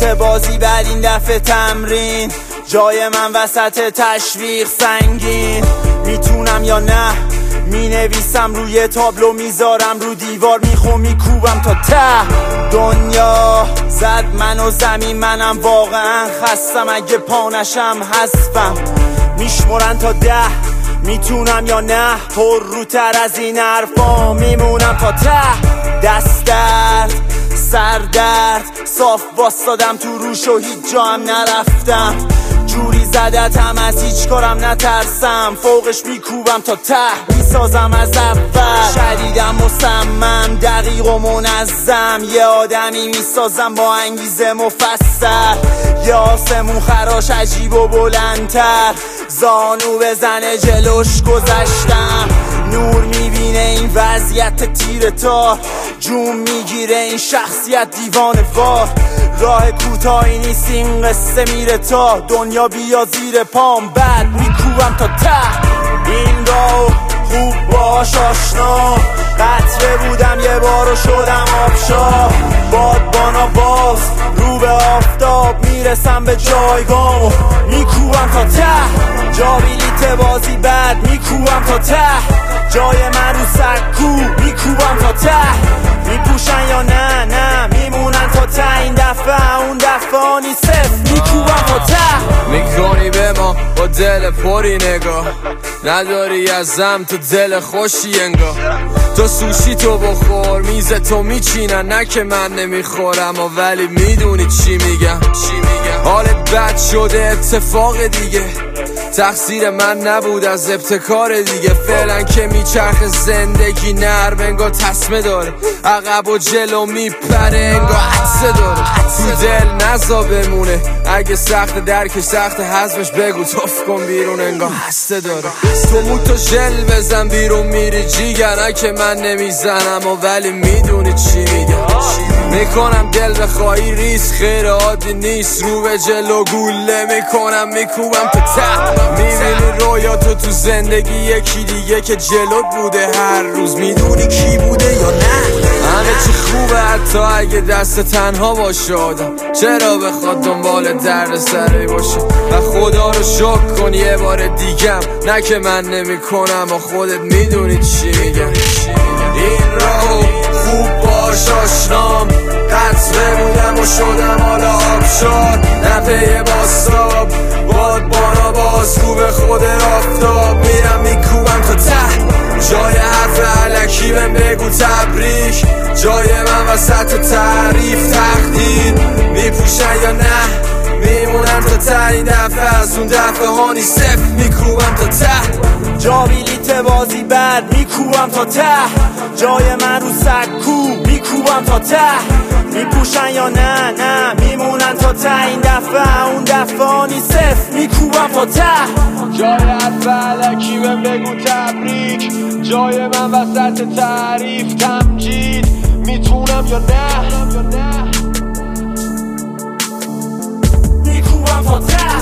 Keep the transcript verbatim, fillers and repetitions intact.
بلیت بازی بعد این دفعه تمرین، جای من وسط تشویق سنگین. میتونم یا نه، می نویسم روی تابلو، میذارم رو دیوار، میخوام میکوبم تا ته. دنیا زد منو زمین، منم واقعا خستم، اگه پانشم حذفم. میشمرن تا ده، میتونم یا نه، پر روتر از این حرفا میمونم تا ته. دست درد سر درد صاف باستادم تو روش و هیچ جا هم نرفتم. جوری زدتم از هیچ کارم نترسم، فوقش میکوبم تا ته، میسازم از اول. شدیدم مصمم، دقیق و منظم، یه آدمی میسازم با انگیزه مفصل. یه آسمون خراش عجیب و بلندتر، زانو بزنه جلوش گذشتم. نور میبینه این وضعیت تیر تار، جون میگیره این شخصیت دیوانه وار. راه کوتاهی نیست این قصه میره تا دنیا بیا زیر پام، بعد میکوبم تا ته. این راو خوب باش آشنا، قطره بودم یه بارو شدم آبشار. بادبانا باز رو به آفتاب، میرسم به جایگاه و میکوبم تا ته. جا بلیت بازی بعد میکوبم تا ته، جای من رو سکو میکوبم تا ته. میپوشن یا نه نه، میمونن تا ته. این دفعه اون دفعه آنی صفر، میکوبم تا ته. میکنی به ما با دل پری نگاه، نداری ازم تو دل خوشی انگاه. تو سوشی تو بخور، میز تو میچینن، نه که من نمیخورم و ولی میدونی چی میگم. حالت بد شده اتفاق دیگه، تقصیر من نبود از ابتکار دیگه. فعلا که میچرخ زندگی نرم انگار تسمه داره، عقب و جلو میپره انگار عطسه داره. تو دل نزا بمونه، اگه سخت درک سخت حزمش بگو توف کن بیرون انگار هسته داره. تو موتو ژل بزن بیرون میری جیگر، که من نمیزنم و ولی میدونی چی میگم. میکنم دل بخوایی ریس خیر عادی نیست، رو به جلو گوله میکنم میکوبم تا ته. میبینی رویاتو تو زندگی یکی دیگه که جلوت بوده هر روز، میدونی کی بوده یا نه. همه چی خوبه حتی اگه دست تنها باشه آدم، چرا بخواد دنبال درد سری باشه. و خدا رو شکر کن یه بار دیگم، نه که من نمی کنم و خودت میدونی چی میگم. این راهو خوب باش آشنام، قطره بودم و شدم حالا آبشار. نه پی باستاب بادبانا باز رو به خود آفتاب، میرم میکوبم تا ته. جای حرف علکی بهم بگو تبریک، جای من وسط تعریف تقدیر. میپوشن یا نه، میمونم تا ته. این دفعه از اون دفعه هانی صفر، میکوبم تا ته. جا بلیت بازی بعد میکوبم تا ته، جای من رو سکو میکوبم تا ته. میپوشن یا نه نه، میمونن تا ته. این دفعه اون دفعه آنی صفر، میکوبم تا ته. جای حرف علکی بهم بگو تبریک، جای من وسط تعریف تمجید. میتونم یا نه، میکوبم تا ته.